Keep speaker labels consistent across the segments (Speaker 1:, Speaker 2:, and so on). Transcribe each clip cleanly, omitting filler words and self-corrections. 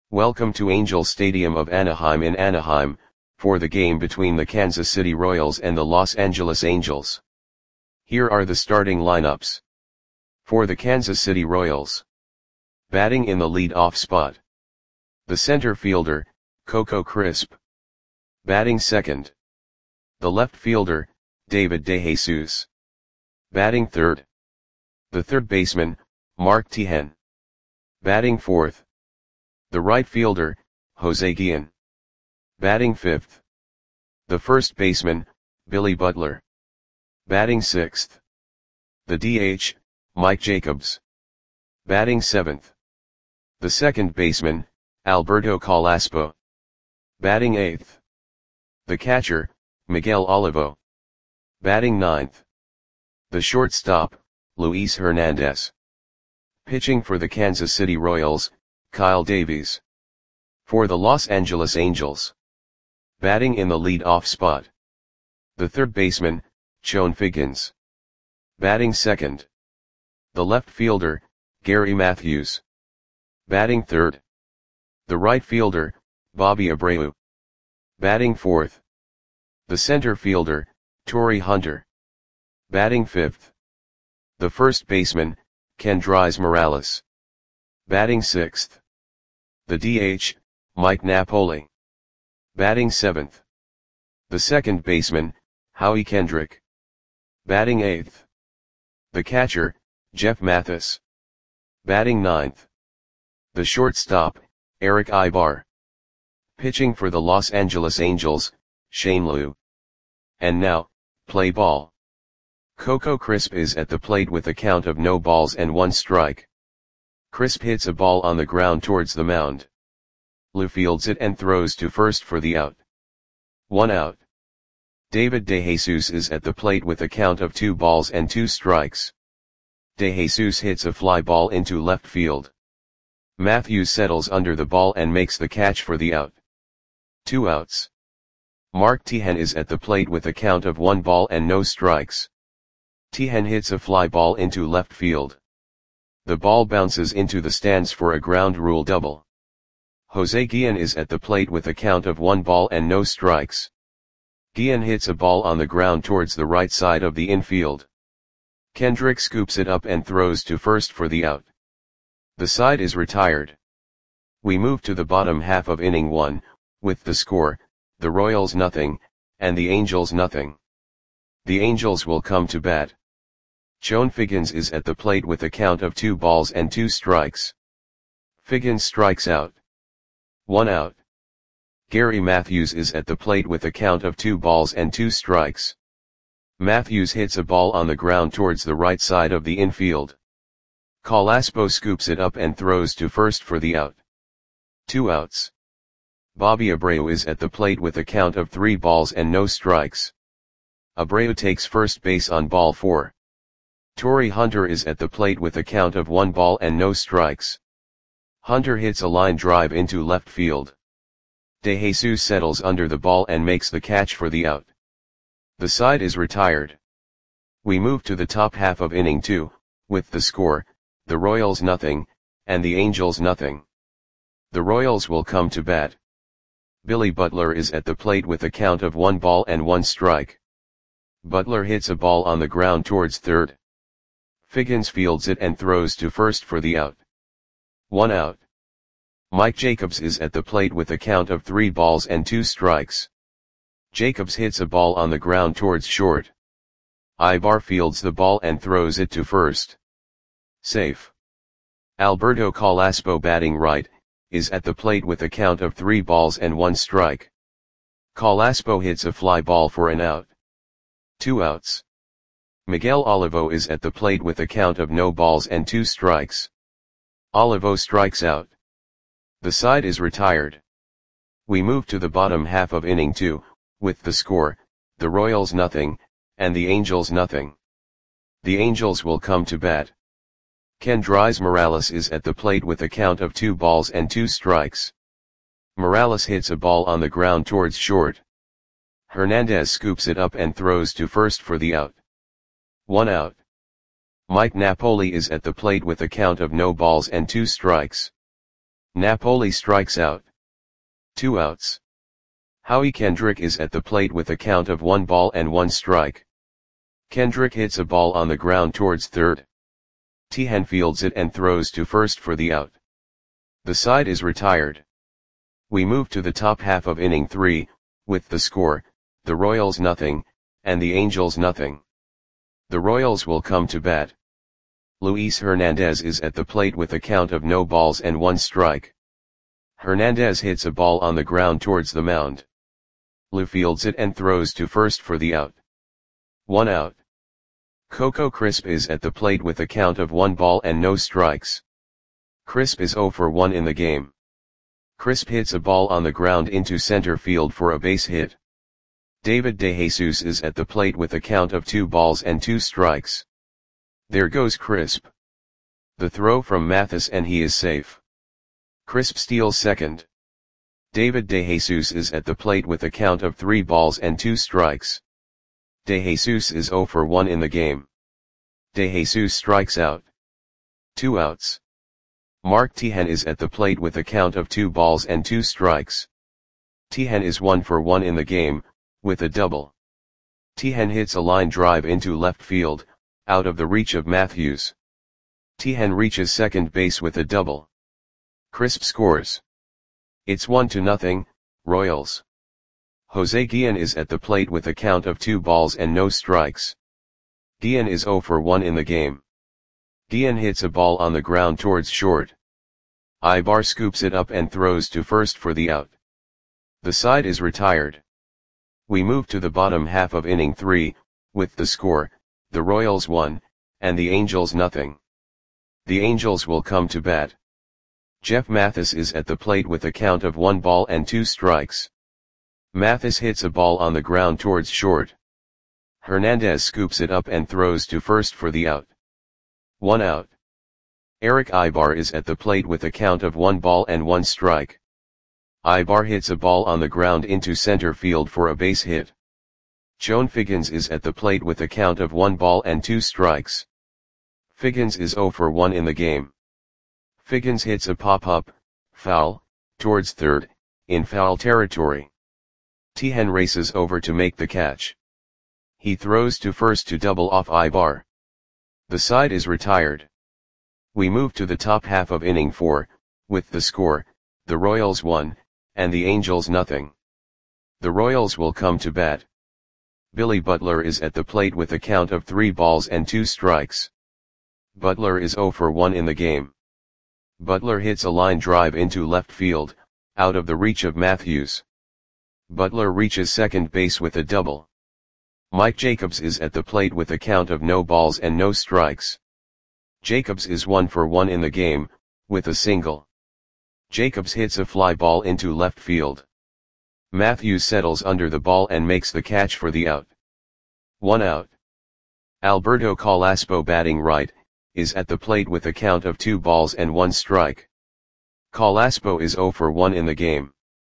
Speaker 1: Welcome to Angel Stadium of Anaheim in Anaheim, for the game between the Kansas City Royals and the Los Angeles Angels. Here are the starting lineups. For the Kansas City Royals. Batting in the lead-off spot. The center fielder, Coco Crisp. Batting second. The left fielder, David DeJesus. Batting third. The third baseman, Mark Tejan. Batting fourth. The right fielder, Jose Guillen. Batting fifth. The first baseman, Billy Butler. Batting sixth. The DH, Mike Jacobs. Batting seventh. The second baseman, Alberto Carrasco. Batting eighth. The catcher, Miguel Olivo. Batting ninth. The shortstop, Luis Hernandez. Pitching for the Kansas City Royals, Kyle Davies. For the Los Angeles Angels. Batting in the lead-off spot. The third baseman, Chone Figgins. Batting second. The left fielder, Gary Matthews. Batting third. The right fielder, Bobby Abreu. Batting fourth. The center fielder, Torii Hunter. Batting fifth. The first baseman, Kendrys Morales. Batting sixth. The DH, Mike Napoli. Batting seventh. The second baseman, Howie Kendrick. Batting eighth. The catcher, Jeff Mathis. Batting ninth. The shortstop, Eric Aybar. Pitching for the Los Angeles Angels, Shane Lue. And now, play ball. Coco Crisp is at the plate with a count of no balls and one strike. Crisp hits a ball on the ground towards the mound. Lue fields it and throws to first for the out. 1 out. David DeJesus is at the plate with a count of 2 balls and 2 strikes. DeJesus hits a fly ball into left field. Matthews settles under the ball and makes the catch for the out. 2 outs. Mark Tejan is at the plate with a count of 1 ball and no strikes. Tejan hits a fly ball into left field. The ball bounces into the stands for a ground rule double. Jose Guillen is at the plate with a count of 1 ball and no strikes. Guillen hits a ball on the ground towards the right side of the infield. Kendrick scoops it up and throws to first for the out. The side is retired. We move to the bottom half of inning 1, with the score, the Royals 0, and the Angels 0. The Angels will come to bat. Chone Figgins is at the plate with a count of 2 balls and 2 strikes. Figgins strikes out. 1 out. Gary Matthews is at the plate with a count of 2 balls and 2 strikes. Matthews hits a ball on the ground towards the right side of the infield. Carrasco scoops it up and throws to first for the out. 2 outs. Bobby Abreu is at the plate with a count of 3 balls and no strikes. Abreu takes first base on ball 4. Torii Hunter is at the plate with a count of 1 ball and no strikes. Hunter hits a line drive into left field. DeJesus settles under the ball and makes the catch for the out. The side is retired. We move to the top half of inning 2, with the score, the Royals 0, and the Angels 0. The Royals will come to bat. Billy Butler is at the plate with a count of 1 ball and 1 strike. Butler hits a ball on the ground towards third. Figgins fields it and throws to first for the out. 1 out. Mike Jacobs is at the plate with a count of 3 balls and 2 strikes. Jacobs hits a ball on the ground towards short. Aybar fields the ball and throws it to first. Safe. Alberto Carrasco, batting right, is at the plate with a count of 3 balls and 1 strike. Carrasco hits a fly ball for an out. 2 outs. Miguel Olivo is at the plate with a count of no balls and 2 strikes. Olivo strikes out. The side is retired. We move to the bottom half of inning 2, with the score, the Royals 0, and the Angels 0. The Angels will come to bat. Kendrys Morales is at the plate with a count of 2 balls and 2 strikes. Morales hits a ball on the ground towards short. Hernandez scoops it up and throws to first for the out. 1 out. Mike Napoli is at the plate with a count of no balls and 2 strikes. Napoli strikes out. 2 outs. Howie Kendrick is at the plate with a count of 1 ball and 1 strike. Kendrick hits a ball on the ground towards third. Tehan fields it and throws to first for the out. The side is retired. We move to the top half of inning 3, with the score, the Royals nothing, and the Angels nothing. The Royals will come to bat. Luis Hernandez is at the plate with a count of no balls and 1 strike. Hernandez hits a ball on the ground towards the mound. Lou fields it and throws to first for the out. 1 out. Coco Crisp is at the plate with a count of 1 ball and no strikes. Crisp is 0 for 1 in the game. Crisp hits a ball on the ground into center field for a base hit. David DeJesus is at the plate with a count of 2 balls and 2 strikes. There goes Crisp. The throw from Mathis and he is safe. Crisp steals second. David DeJesus is at the plate with a count of 3 balls and 2 strikes. DeJesus is 0 for 1 in the game. DeJesus strikes out. 2 outs. Mark Tehan is at the plate with a count of 2 balls and 2 strikes. Tehan is 1 for 1 in the game, with a double. Tehan hits a line drive into left field, out of the reach of Matthews. Tehan reaches second base with a double. Crisp scores. It's 1-0, Royals. Jose Guillen is at the plate with a count of 2 balls and no strikes. Guillen is 0 for 1 in the game. Guillen hits a ball on the ground towards short. Ibar scoops it up and throws to first for the out. The side is retired. We move to the bottom half of inning 3, with the score, the Royals 1, and the Angels nothing. The Angels will come to bat. Jeff Mathis is at the plate with a count of 1 ball and 2 strikes. Mathis hits a ball on the ground towards short. Hernandez scoops it up and throws to first for the out. 1 out. Eric Ibar is at the plate with a count of 1 ball and 1 strike. Ibar hits a ball on the ground into center field for a base hit. Joan Figgins is at the plate with a count of 1 ball and 2 strikes. Figgins is 0 for 1 in the game. Figgins hits a pop-up, foul, towards third, in foul territory. Tehan races over to make the catch. He throws to first to double off Ibar. The side is retired. We move to the top half of inning 4, with the score, the Royals 1, and the Angels nothing. The Royals will come to bat. Billy Butler is at the plate with a count of 3 balls and 2 strikes. Butler is 0 for 1 in the game. Butler hits a line drive into left field, out of the reach of Matthews. Butler reaches second base with a double. Mike Jacobs is at the plate with a count of no balls and no strikes. Jacobs is 1 for 1 in the game, with a single. Jacobs hits a fly ball into left field. Matthews settles under the ball and makes the catch for the out. 1 out. Alberto Calaspo batting right, is at the plate with a count of 2 balls and 1 strike. Calaspo is 0 for 1 in the game.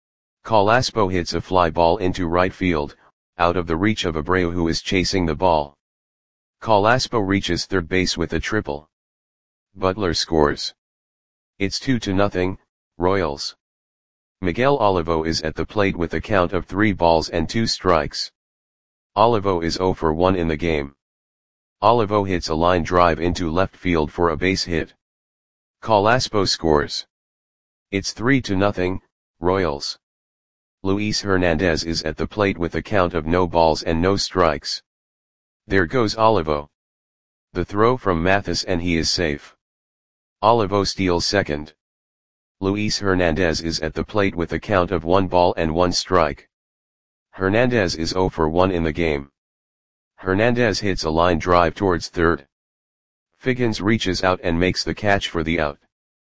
Speaker 1: Calaspo hits a fly ball into right field, out of the reach of Abreu who is chasing the ball. Calaspo reaches third base with a triple. Butler scores. It's 2-0, Royals. Miguel Olivo is at the plate with a count of 3 balls and 2 strikes. Olivo is 0 for 1 in the game. Olivo hits a line drive into left field for a base hit. Calaspo scores. It's 3-0, Royals. Luis Hernandez is at the plate with a count of no balls and no strikes. There goes Olivo. The throw from Mathis and he is safe. Olivo steals second. Luis Hernandez is at the plate with a count of 1 ball and 1 strike. Hernandez is 0 for 1 in the game. Hernandez hits a line drive towards third. Figgins reaches out and makes the catch for the out.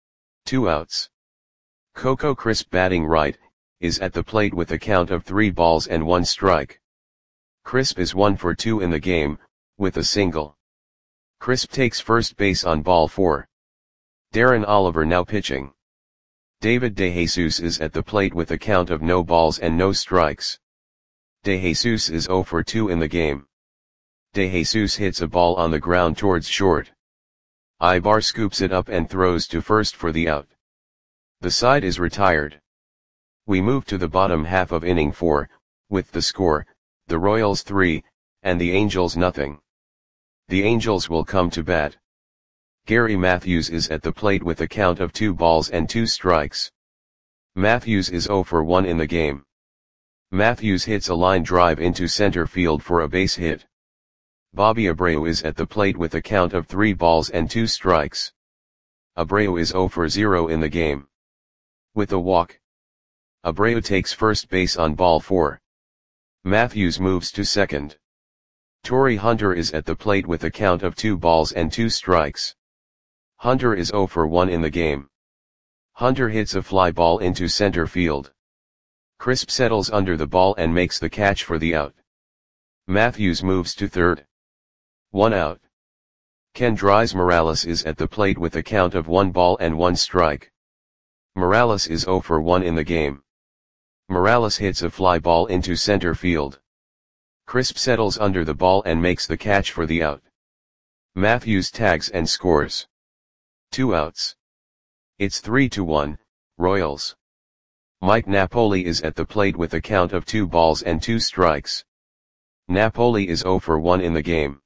Speaker 1: 2 outs. Coco Crisp batting right, is at the plate with a count of 3 balls and 1 strike. Crisp is 1 for 2 in the game, with a single. Crisp takes first base on ball 4. Darren Oliver now pitching. David DeJesus is at the plate with a count of no balls and no strikes. DeJesus is 0 for 2 in the game. DeJesus hits a ball on the ground towards short. Ibar scoops it up and throws to first for the out. The side is retired. We move to the bottom half of inning 4, with the score, the Royals 3, and the Angels nothing. The Angels will come to bat. Gary Matthews is at the plate with a count of 2 balls and 2 strikes. Matthews is 0 for 1 in the game. Matthews hits a line drive into center field for a base hit. Bobby Abreu is at the plate with a count of 3 balls and 2 strikes. Abreu is 0 for 0 in the game. With a walk, Abreu takes first base on ball 4. Matthews moves to second. Torii Hunter is at the plate with a count of 2 balls and 2 strikes. Hunter is 0 for 1 in the game. Hunter hits a fly ball into center field. Crisp settles under the ball and makes the catch for the out. Matthews moves to third. 1 out. Kendrys Morales is at the plate with a count of 1 ball and 1 strike. Morales is 0 for 1 in the game. Morales hits a fly ball into center field. Crisp settles under the ball and makes the catch for the out. Matthews tags and scores. 2 outs. It's 3-1, Royals. Mike Napoli is at the plate with a count of 2 balls and 2 strikes. Napoli is 0 for 1 in the game.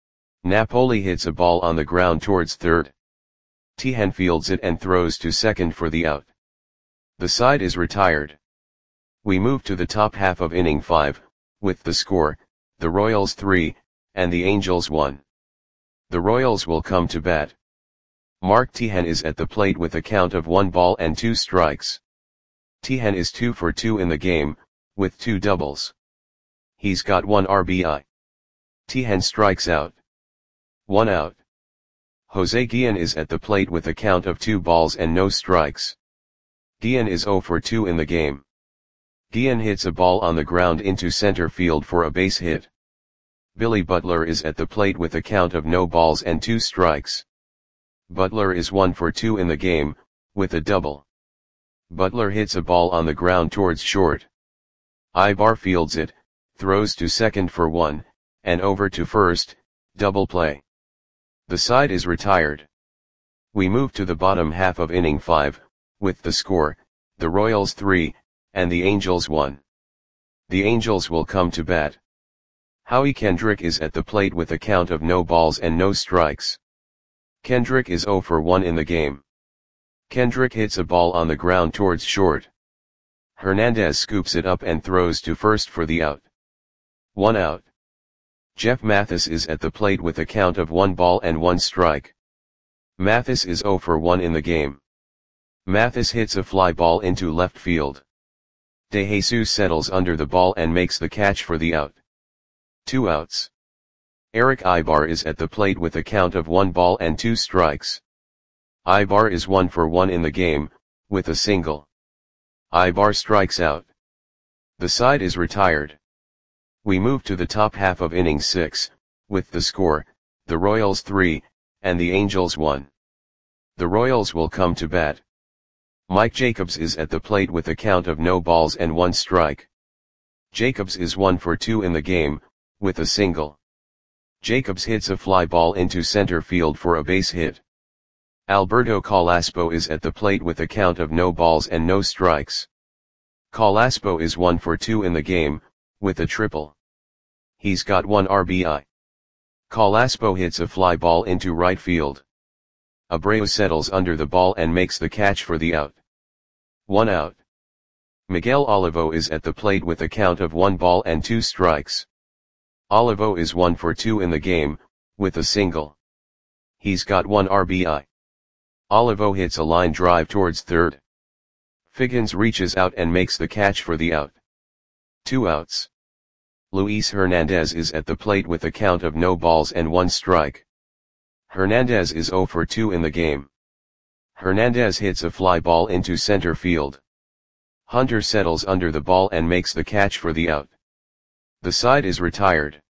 Speaker 1: Napoli hits a ball on the ground towards third. Tejan fields it and throws to second for the out. The side is retired. We move to the top half of inning 5, with the score, the Royals 3, and the Angels 1. The Royals will come to bat. Mark Tejan is at the plate with a count of 1 ball and 2 strikes. Tejan is 2 for 2 in the game, with 2 doubles. He's got 1 RBI. Tejan strikes out. 1 out. Jose Guillen is at the plate with a count of 2 balls and no strikes. Guillen is 0 for 2 in the game. Guillen hits a ball on the ground into center field for a base hit. Billy Butler is at the plate with a count of no balls and 2 strikes. Butler is 1 for 2 in the game, with a double. Butler hits a ball on the ground towards short. Ibar fields it, throws to second for 1, and over to first, double play. The side is retired. We move to the bottom half of inning 5, with the score, the Royals 3, and the Angels 1. The Angels will come to bat. Howie Kendrick is at the plate with a count of no balls and no strikes. Kendrick is 0 for 1 in the game. Kendrick hits a ball on the ground towards short. Hernandez scoops it up and throws to first for the out. 1 out. Jeff Mathis is at the plate with a count of 1 ball and 1 strike. Mathis is 0 for 1 in the game. Mathis hits a fly ball into left field. De Jesus settles under the ball and makes the catch for the out. 2 outs. Eric Ibar is at the plate with a count of 1 ball and 2 strikes. Ibar is 1 for 1 in the game, with a single. Ibar strikes out. The side is retired. We move to the top half of inning 6, with the score, the Royals 3, and the Angels 1. The Royals will come to bat. Mike Jacobs is at the plate with a count of no balls and 1 strike. Jacobs is 1 for 2 in the game, with a single. Jacobs hits a fly ball into center field for a base hit. Alberto Calaspo is at the plate with a count of no balls and no strikes. Calaspo is 1 for 2 in the game, with a triple. He's got 1 RBI. Calaspo hits a fly ball into right field. Abreu settles under the ball and makes the catch for the out. 1 out. Miguel Olivo is at the plate with a count of 1 ball and 2 strikes. Olivo is 1 for 2 in the game, with a single. He's got 1 RBI. Olivo hits a line drive towards third. Figgins reaches out and makes the catch for the out. 2 outs. Luis Hernandez is at the plate with a count of no balls and 1 strike. Hernandez is 0 for 2 in the game. Hernandez hits a fly ball into center field. Hunter settles under the ball and makes the catch for the out. The side is retired.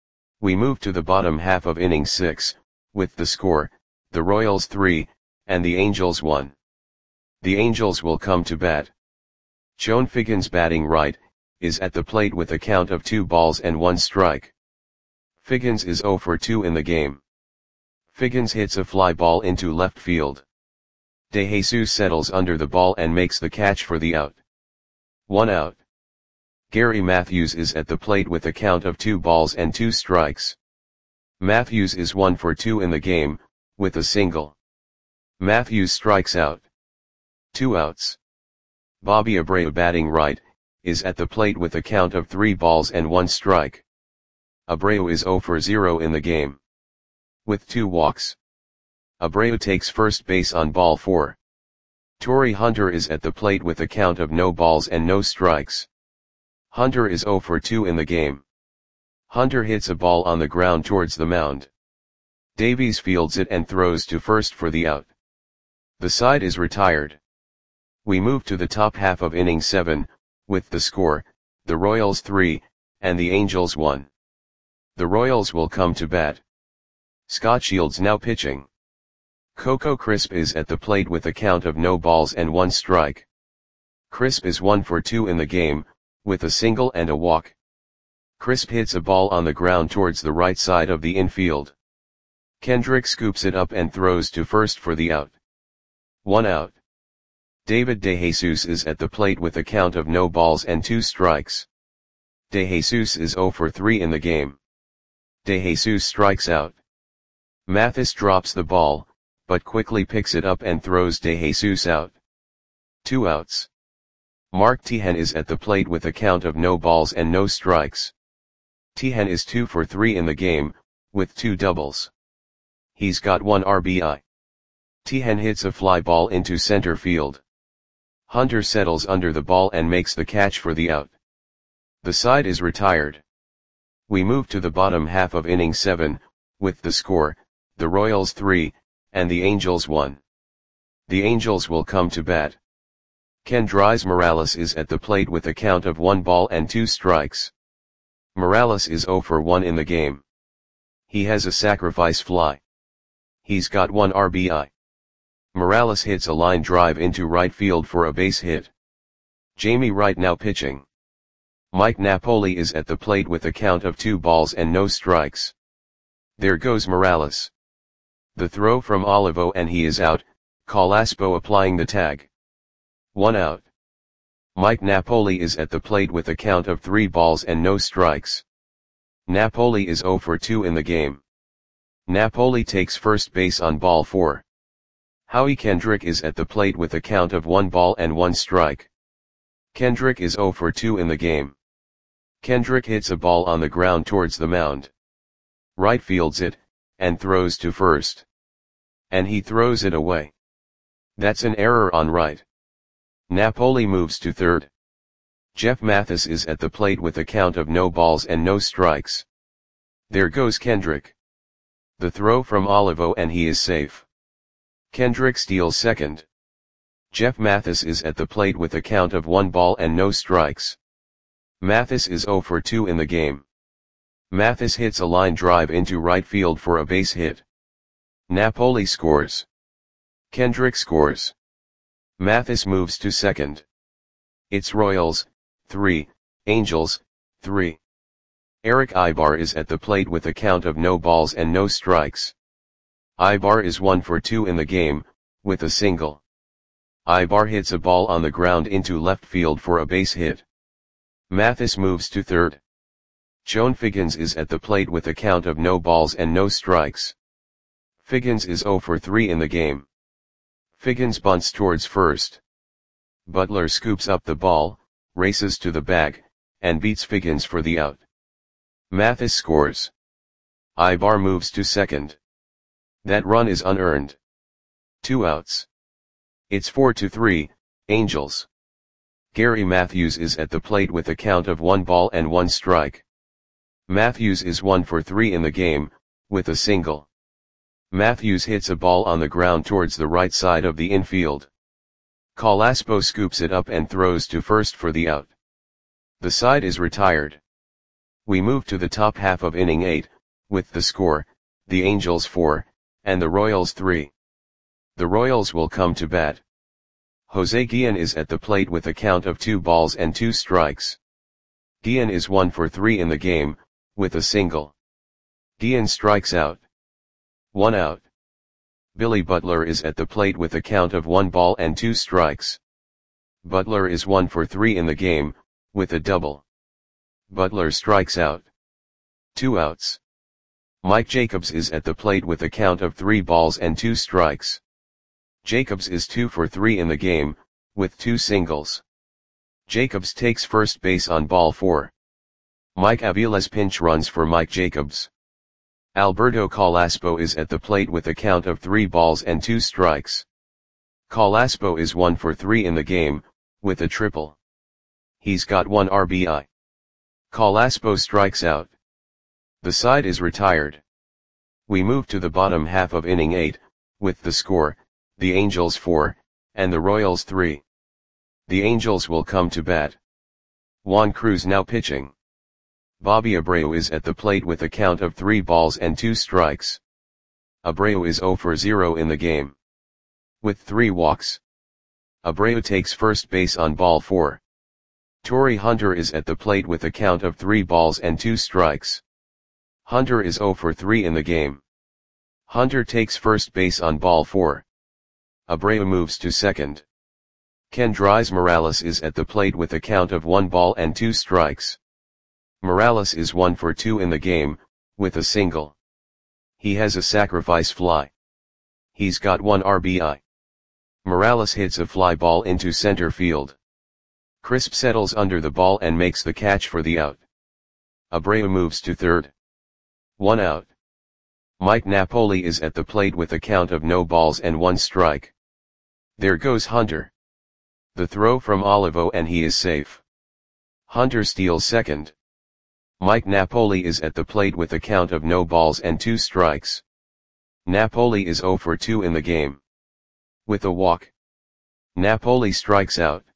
Speaker 1: We move to the bottom half of inning 6, with the score, the Royals 3, and the Angels 1. The Angels will come to bat. Chone Figgins, batting right, is at the plate with a count of 2 balls and 1 strike. Figgins is 0 for 2 in the game. Figgins hits a fly ball into left field. De Jesus settles under the ball and makes the catch for the out. 1 out. Gary Matthews is at the plate with a count of 2 balls and 2 strikes. Matthews is 1 for 2 in the game, with a single. Matthews strikes out. 2 outs. Bobby Abreu, batting right, is at the plate with a count of 3 balls and 1 strike. Abreu is 0 for 0 in the game, with 2 walks. Abreu takes first base on ball 4. Torii Hunter is at the plate with a count of no balls and no strikes. Hunter is 0 for 2 in the game. Hunter hits a ball on the ground towards the mound. Davies fields it and throws to first for the out. The side is retired. We move to the top half of inning 7, with the score, the Royals 3, and the Angels 1. The Royals will come to bat. Scott Shields now pitching. Coco Crisp is at the plate with a count of no balls and 1 strike. Crisp is 1 for 2 in the game, with a single and a walk. Crisp hits a ball on the ground towards the right side of the infield. Kendrick scoops it up and throws to first for the out. 1 out. David De Jesus is at the plate with a count of no balls and 2 strikes. De Jesus is 0 for 3 in the game. De Jesus strikes out. Mathis drops the ball, but quickly picks it up and throws De Jesus out. 2 outs. Mark Teahen is at the plate with a count of no balls and no strikes. Teahen is 2 for 3 in the game, with 2 doubles. He's got 1 RBI. Teahen hits a fly ball into center field. Hunter settles under the ball and makes the catch for the out. The side is retired. We move to the bottom half of inning 7, with the score, the Royals 3, and the Angels 1. The Angels will come to bat. Kendrys Morales is at the plate with a count of 1 ball and 2 strikes. Morales is 0 for 1 in the game. He has a sacrifice fly. He's got 1 RBI. Morales hits a line drive into right field for a base hit. Jamie Wright now pitching. Mike Napoli is at the plate with a count of 2 balls and no strikes. There goes Morales. The throw from Olivo and he is out, Calaspo applying the tag. 1 out. Mike Napoli is at the plate with a count of 3 balls and no strikes. Napoli is 0 for 2 in the game. Napoli takes first base on ball 4. Howie Kendrick is at the plate with a count of 1 ball and 1 strike. Kendrick is 0 for 2 in the game. Kendrick hits a ball on the ground towards the mound. Wright fields it, and throws to first. And he throws it away. That's an error on Wright. Napoli moves to third. Jeff Mathis is at the plate with a count of no balls and no strikes. There goes Kendrick. The throw from Olivo and he is safe. Kendrick steals second. Jeff Mathis is at the plate with a count of 1 ball and no strikes. Mathis is 0 for 2 in the game. Mathis hits a line drive into right field for a base hit. Napoli scores. Kendrick scores. Mathis moves to second. It's Royals, 3, Angels, 3. Eric Ibar is at the plate with a count of no balls and no strikes. Ibar is 1 for 2 in the game, with a single. Ibar hits a ball on the ground into left field for a base hit. Mathis moves to third. Joan Figgins is at the plate with a count of no balls and no strikes. Figgins is 0 for 3 in the game. Figgins bunts towards first. Butler scoops up the ball, races to the bag, and beats Figgins for the out. Mathis scores. Ibar moves to second. That run is unearned. 2 outs. It's 4-3, Angels. Gary Matthews is at the plate with a count of 1 ball and 1 strike. Matthews is 1 for 3 in the game, with a single. Matthews hits a ball on the ground towards the right side of the infield. Calaspo scoops it up and throws to first for the out. The side is retired. We move to the top half of inning 8, with the score, the Angels 4, and the Royals 3. The Royals will come to bat. Jose Guillen is at the plate with a count of 2 balls and 2 strikes. Guillen is 1 for 3 in the game, with a single. Guillen strikes out. 1 out. Billy Butler is at the plate with a count of 1 ball and 2 strikes. Butler is 1 for 3 in the game, with a double. Butler strikes out. 2 outs. Mike Jacobs is at the plate with a count of 3 balls and 2 strikes. Jacobs is 2 for 3 in the game, with 2 singles. Jacobs takes first base on ball 4. Mike Aviles pinch runs for Mike Jacobs. Alberto Calaspo is at the plate with a count of 3 balls and 2 strikes. Calaspo is 1 for 3 in the game, with a triple. He's got 1 RBI. Calaspo strikes out. The side is retired. We move to the bottom half of inning 8, with the score, the Angels 4, and the Royals 3. The Angels will come to bat. Juan Cruz now pitching. Bobby Abreu is at the plate with a count of 3 balls and 2 strikes. Abreu is 0 for 0 in the game. With 3 walks. Abreu takes first base on ball 4. Torii Hunter is at the plate with a count of 3 balls and 2 strikes. Hunter is 0 for 3 in the game. Hunter takes first base on ball 4. Abreu moves to second. Kendrys Morales is at the plate with a count of 1 ball and 2 strikes. Morales is 1 for 2 in the game, with a single. He has a sacrifice fly. He's got 1 RBI. Morales hits a fly ball into center field. Crisp settles under the ball and makes the catch for the out. Abreu moves to third. 1 out. Mike Napoli is at the plate with a count of no balls and 1 strike. There goes Hunter. The throw from Olivo and he is safe. Hunter steals second. Mike Napoli is at the plate with a count of no balls and 2 strikes. Napoli is 0 for 2 in the game. With a walk. Napoli strikes out.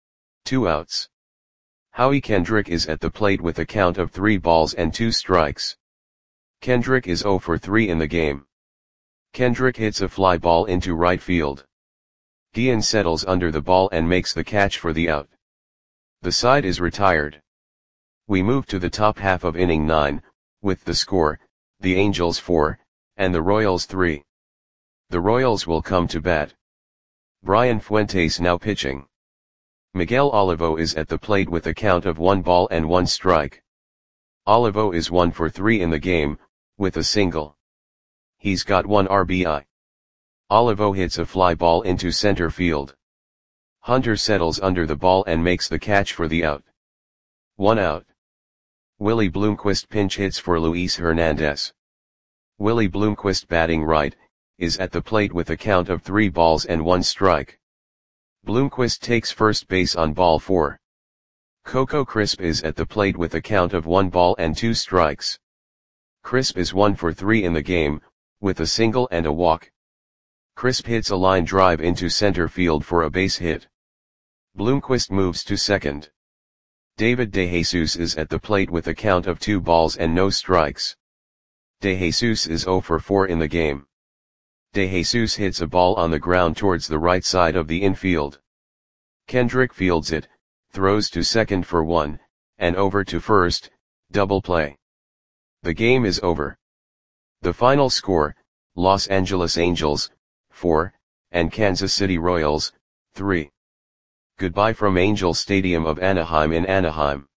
Speaker 1: 2 outs. Howie Kendrick is at the plate with a count of 3 balls and 2 strikes. Kendrick is 0 for 3 in the game. Kendrick hits a fly ball into right field. Guillen settles under the ball and makes the catch for the out. The side is retired. We move to the top half of inning 9, with the score, the Angels 4, and the Royals 3. The Royals will come to bat. Brian Fuentes now pitching. Miguel Olivo is at the plate with a count of 1 ball and 1 strike. Olivo is 1 for 3 in the game, with a single. He's got 1 RBI. Olivo hits a fly ball into center field. Hunter settles under the ball and makes the catch for the out. 1 out. Willie Bloomquist pinch hits for Luis Hernandez. Willie Bloomquist batting right, is at the plate with a count of 3 balls and 1 strike. Bloomquist takes first base on ball 4. Coco Crisp is at the plate with a count of 1 ball and 2 strikes. Crisp is 1 for 3 in the game, with a single and a walk. Crisp hits a line drive into center field for a base hit. Bloomquist moves to second. David DeJesus is at the plate with a count of 2 balls and no strikes. DeJesus is 0 for 4 in the game. DeJesus hits a ball on the ground towards the right side of the infield. Kendrick fields it, throws to second for 1, and over to first, double play. The game is over. The final score, Los Angeles Angels, 4, and Kansas City Royals, 3. Goodbye from Angel Stadium of Anaheim in Anaheim.